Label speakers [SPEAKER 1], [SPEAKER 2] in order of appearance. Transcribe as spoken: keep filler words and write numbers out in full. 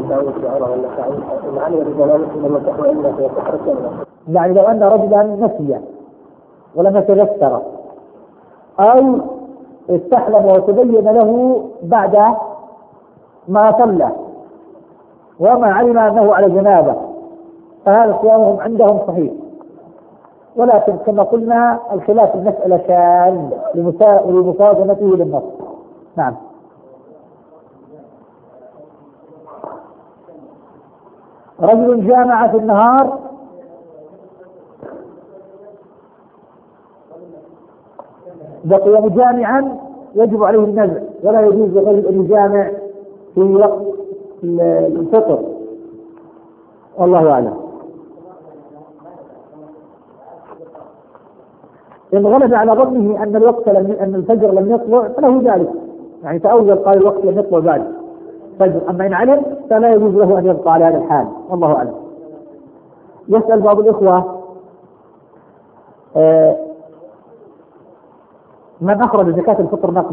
[SPEAKER 1] يعني لو أن رجلا نسي ولم يتذكر أو استحلم وتبين له بعد ما صلى وما علم أنه على جنابه فهذا صيامهم عندهم صحيح، ولكن كما قلنا الخلاف المسألة شاذ لمصادمته للنص. نعم. رجل جامع في النهار بقي مجامعا يجب عليه النزع، ولا يجوز للرجل أن يجامع في وقت الفطر، والله أعلم. إن غلب على ظنه أن الوقت لم أن الفجر لم يطلع فله ذلك، يعني تأول قال الوقت لم يطلع بعد فجر، أما إن علم فلا يجوز له أن يبقى على هذا الحال، والله أعلم. يسأل بعض الإخوة من أخرج زكاة الفطر نقدا